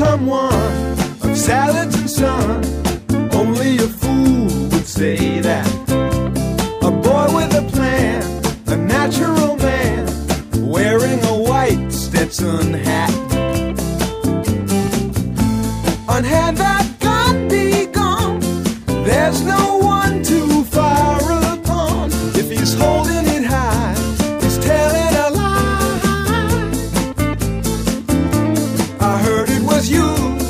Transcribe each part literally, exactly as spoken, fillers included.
become one of salads and sun. Only a fool would say that. A boy with a plan, a natural man, wearing a white Stetson hat. Unhand that gun, be gone. There's no one to fire upon. If he's holding it high, he's telling a lie. I heard it was you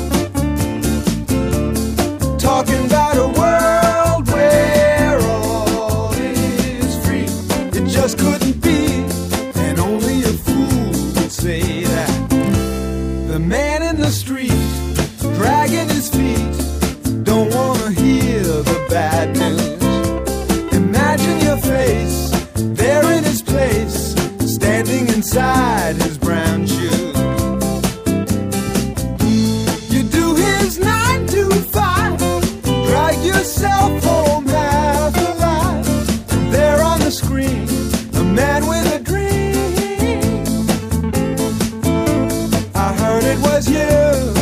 talking about a world where all is free. It just couldn't be, and only a fool would say that. The man in the street, dragging his feet, don't wanna hear the bad news. Imagine your face, there in his place, standing inside his brown shoes. You do his nine to five, drag yourself home half alive. And there on the screen, a man with a dream. I heard it was you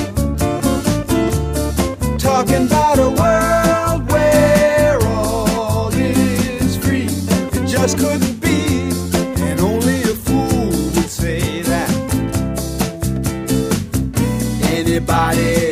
talking about a world where all is free. It just couldn't be, and only a fool would say that. Anybody